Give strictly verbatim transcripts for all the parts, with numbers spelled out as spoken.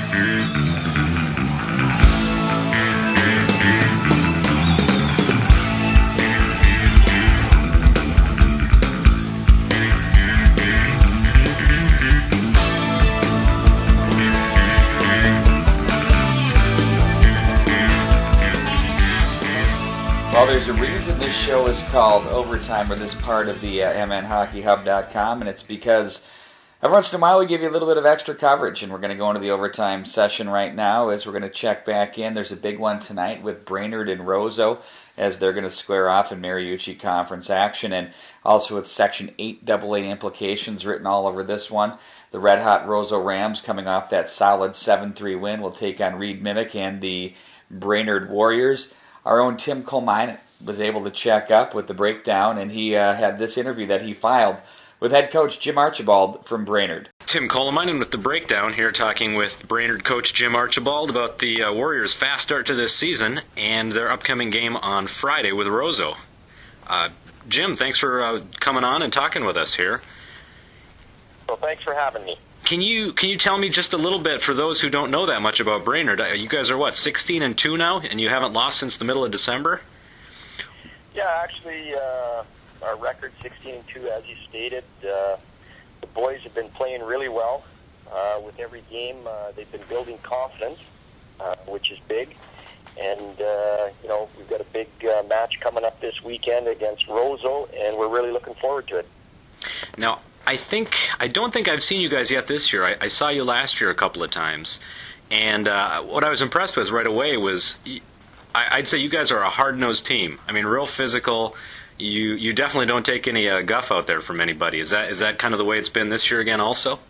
Well, there's a reason this show is called Overtime, or this part of the uh, M N Hockey Hub dot com, and it's because every once in a while we give you a little bit of extra coverage, and we're going to go into the overtime session right now as we're going to check back in. There's a big one tonight with Brainerd and Roseau as they're going to square off in Mariucci Conference action, and also with Section eight double A implications written all over this one. The red-hot Roseau Rams, coming off that solid seven three win, will take on Reed Mimic and the Brainerd Warriors. Our own Tim Colmine was able to check up with the breakdown, and he uh, had this interview that he filed with head coach Jim Archibald from Brainerd. Tim Colmine with the breakdown here, talking with Brainerd coach Jim Archibald about the uh, Warriors' fast start to this season and their upcoming game on Friday with Roseau. Uh, Jim, thanks for uh, coming on and talking with us here. Well, thanks for having me. Can you can you tell me just a little bit, for those who don't know that much about Brainerd? You guys are what, sixteen and two now, and you haven't lost since the middle of December? Yeah, actually, uh, our record sixteen and two, as you stated. Uh, the boys have been playing really well. Uh, with every game, uh, they've been building confidence, uh, which is big. And uh, you know, we've got a big uh, match coming up this weekend against Roseau, and we're really looking forward to it. Now, I think I don't think I've seen you guys yet this year. I, I saw you last year a couple of times, and uh, what I was impressed with right away was I, I'd say you guys are a hard-nosed team. I mean, real physical. You you definitely don't take any uh, guff out there from anybody. Is that is that kind of the way it's been this year again, also?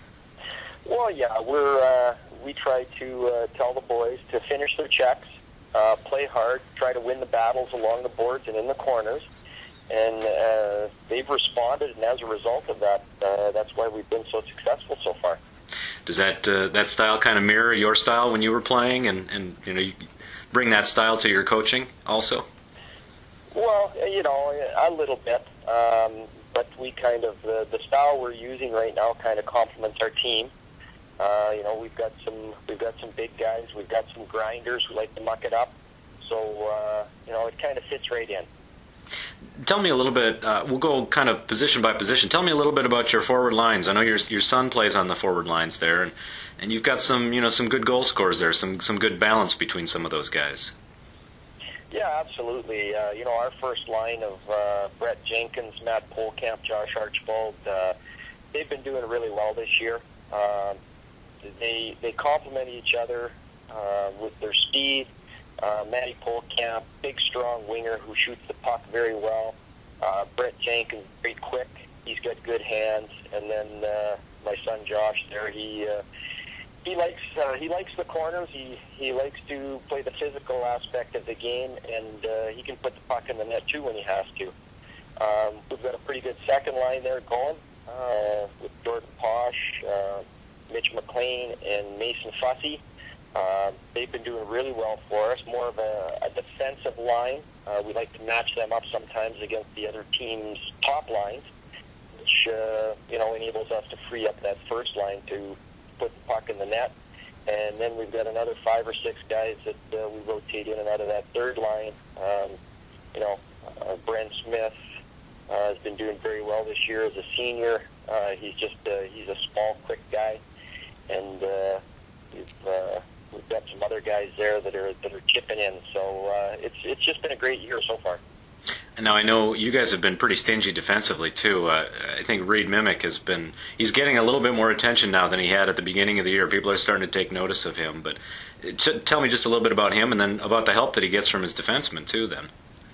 Well, yeah, we're uh, we try to uh, tell the boys to finish their checks, uh, play hard, try to win the battles along the boards and in the corners. And uh, they've responded, and as a result of that, uh, that's why we've been so successful so far. Does that uh, that style kind of mirror your style when you were playing, and, and you know, you bring that style to your coaching also? Well, you know, a little bit, um, but we kind of uh, the style we're using right now kind of complements our team. Uh, you know, we've got some we've got some big guys, we've got some grinders who like to muck it up, so uh, you know, it kind of fits right in. Tell me a little bit, uh, we'll go kind of position by position. Tell me a little bit about your forward lines. I know your your son plays on the forward lines there, and, and you've got some, you know, some good goal scorers there, some some good balance between some of those guys. Yeah, absolutely. Uh, you know, our first line of uh, Brett Jenkins, Matt Polkamp, Josh Archibald, uh, they've been doing really well this year. Uh, they they complement each other uh, with their speed. Uh, Matty Polkamp, big, strong winger who shoots the puck very well. Uh, Brett Jenkins, very quick. He's got good hands. And then uh, my son Josh there, he uh, he likes uh, he likes the corners. He he likes to play the physical aspect of the game, and uh, he can put the puck in the net too when he has to. Um, we've got a pretty good second line there going uh, with Jordan Posh, uh, Mitch McLean, and Mason Fussy. Uh, they've been doing really well for us, more of a, a defensive line. Uh, we like to match them up sometimes against the other team's top lines, which uh, you know, enables us to free up that first line to put the puck in the net. And then we've got another five or six guys that uh, we rotate in and out of that third line. Um, you know, uh, Brent Smith uh, has been doing very well this year as a senior. Uh, he's just uh, he's a small, quick guy, and uh, we've uh, we've got some other guys there that are that are chipping in. So uh, it's it's just been a great year so far. And now I know you guys have been pretty stingy defensively too. Uh, I think Reed Mimic has been he's getting a little bit more attention now than he had at the beginning of the year. People are starting to take notice of him. But t- tell me just a little bit about him, and then about the help that he gets from his defensemen too. Then.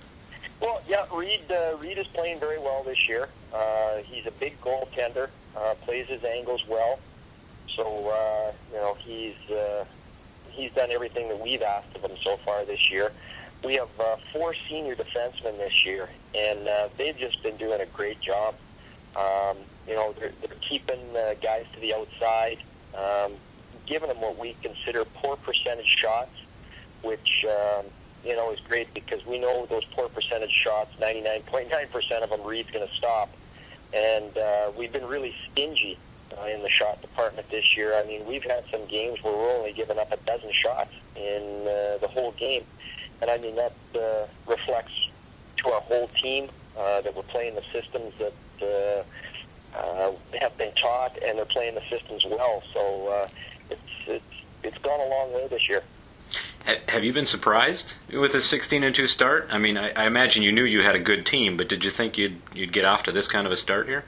Well, yeah, Reed uh, Reed is playing very well this year. Uh, he's a big goaltender, uh, plays his angles well. So uh, you know, he's uh, he's done everything that we've asked of him so far this year. We have uh, four senior defensemen this year, and uh, they've just been doing a great job. Um, you know, they're, they're keeping uh, guys to the outside, um, giving them what we consider poor percentage shots, which, um, you know, is great because we know those poor percentage shots, ninety-nine point nine percent of them, Reed's going to stop. And uh, we've been really stingy uh, in the shot department this year. I mean, we've had some games where we're only giving up a dozen shots in uh, the whole game. And I mean, that uh, reflects to our whole team uh, that we're playing the systems that uh, uh, have been taught, and they're playing the systems well. So uh, it's, it's, it's gone a long way this year. Have you been surprised with a sixteen and two start? I mean, I, I imagine you knew you had a good team, but did you think you'd you'd get off to this kind of a start here?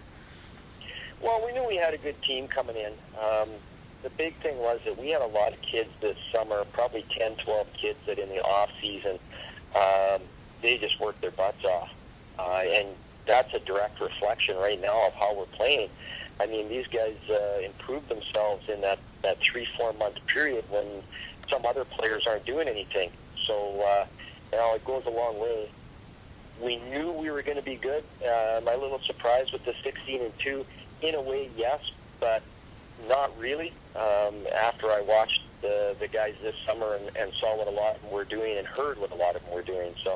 Well, we knew we had a good team coming in. Um, the big thing was that we had a lot of kids this summer, probably ten, twelve kids that in the off season, um, they just worked their butts off, uh, and that's a direct reflection right now of how we're playing. I mean, these guys uh, improved themselves in that that three, four month period when some other players aren't doing anything. So, uh, you know, it goes a long way. We knew we were going to be good. Uh, I'm a little surprised with the sixteen and two. In a way, yes, but not really. Um, after I watched the the guys this summer and, and saw what a lot of them were doing and heard what a lot of them were doing. So,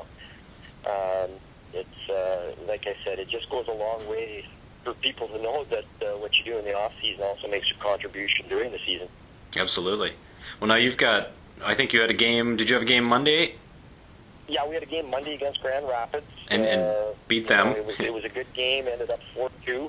um, it's, uh, like I said, it just goes a long way for people to know that uh, what you do in the off season also makes a contribution during the season. Absolutely. Well, now you've got, I think you had a game, did you have a game Monday? Yeah, we had a game Monday against Grand Rapids. And, and uh, beat them. You know, it, was, it was a good game, ended up four two.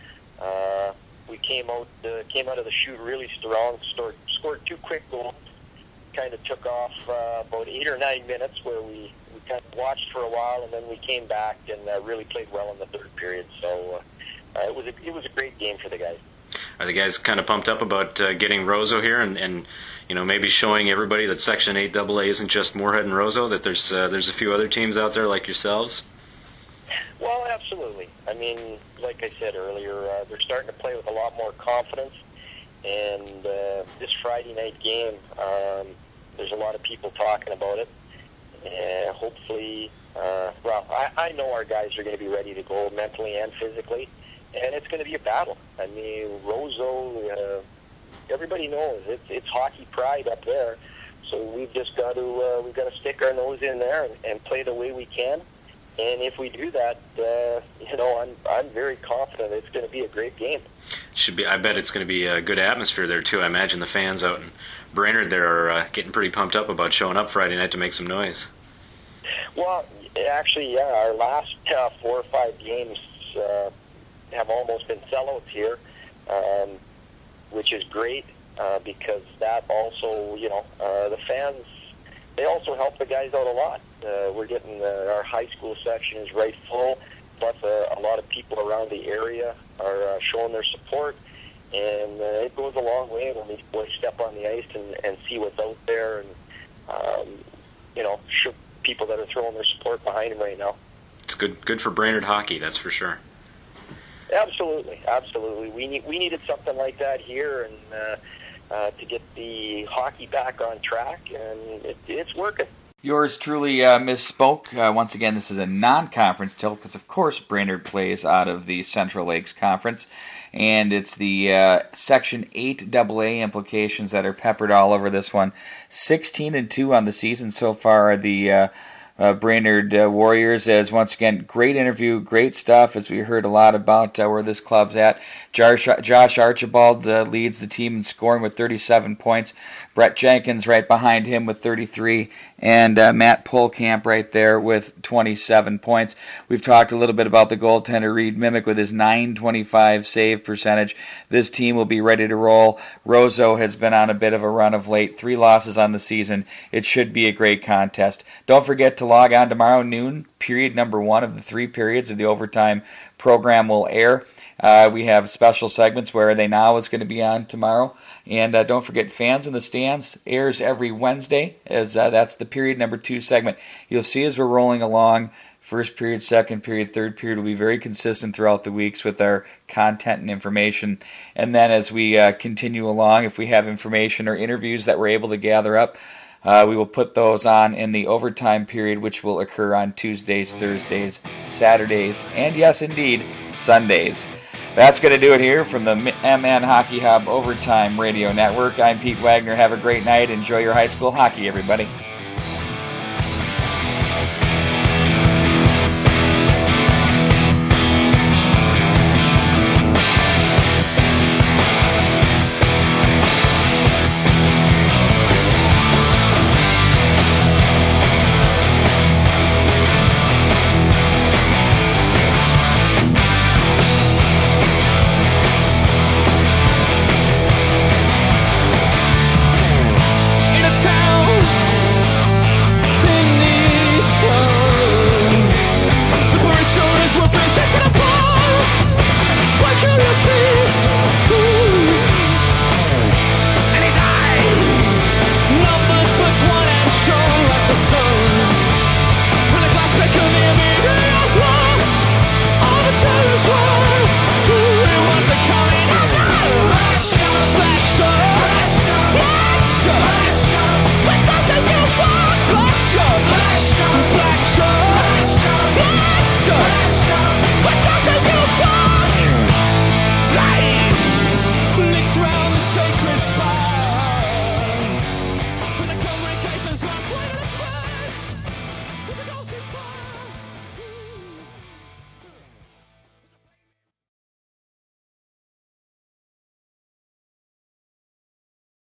Uh, we came out uh, came out of the chute really strong, scored, scored two quick goals, kind of took off uh, about eight or nine minutes where we, we kind of watched for a while, and then we came back and uh, really played well in the third period. So uh, uh, it was a, it was a great game for the guys. Are the guys kind of pumped up about uh, getting Roseau here and, and you know maybe showing everybody that Section eight double A isn't just Moorhead and Roseau, that there's uh, there's a few other teams out there like yourselves? Well, absolutely. I mean, like I said earlier, uh, they're starting to play with a lot more confidence. And uh, this Friday night game, um, there's a lot of people talking about it. And hopefully, uh, well, I, I know our guys are going to be ready to go mentally and physically. And it's going to be a battle. I mean, Roseau, uh, everybody knows it's, it's hockey pride up there. So we've just got to uh, we've got to stick our nose in there and, and play the way we can. And if we do that, uh, you know, I'm I'm very confident it's going to be a great game. Should be. I bet it's going to be a good atmosphere there too. I imagine the fans out in Brainerd there are uh, getting pretty pumped up about showing up Friday night to make some noise. Well, actually, yeah, our last uh, four or five games uh, have almost been sellouts here, um, which is great uh, because that also, you know, uh, the fans, they also help the guys out a lot. Uh, we're getting uh, our high school section is right full, plus uh, a lot of people around the area are uh, showing their support, and uh, it goes a long way when these boys step on the ice and, and see what's out there, and um, you know, show people that are throwing their support behind them right now. It's good, good for Brainerd hockey, that's for sure. Absolutely, absolutely. We need we needed something like that here, and uh, uh, to get the hockey back on track, and it, it's working. Yours truly uh, misspoke. Uh, once again, this is a non-conference tilt because, of course, Brainerd plays out of the Central Lakes Conference, and it's the uh, Section eight double A implications that are peppered all over this one. sixteen and two on the season so far. The uh, uh, Brainerd uh, Warriors, as once again, great interview, great stuff, as we heard a lot about uh, where this club's at. Josh, Josh Archibald uh, leads the team in scoring with thirty-seven points. Brett Jenkins right behind him with thirty-three, and uh, Matt Polkamp right there with twenty-seven points. We've talked a little bit about the goaltender Reed Mimic with his nine twenty-five save percentage. This team will be ready to roll. Roseau has been on a bit of a run of late, three losses on the season. It should be a great contest. Don't forget to log on tomorrow noon. Period number one of the three periods of the overtime program will air. Uh, we have special segments where Are They Now is going to be on tomorrow. And uh, don't forget, Fans in the Stands airs every Wednesday, as uh, that's the period number two segment. You'll see as we're rolling along, first period, second period, third period will be very consistent throughout the weeks with our content and information. And then as we uh, continue along, if we have information or interviews that we're able to gather up, Uh, we will put those on in the overtime period, which will occur on Tuesdays, Thursdays, Saturdays, and yes, indeed, Sundays. That's going to do it here from the M N Hockey Hub Overtime Radio Network. I'm Pete Wagner. Have a great night. Enjoy your high school hockey, everybody.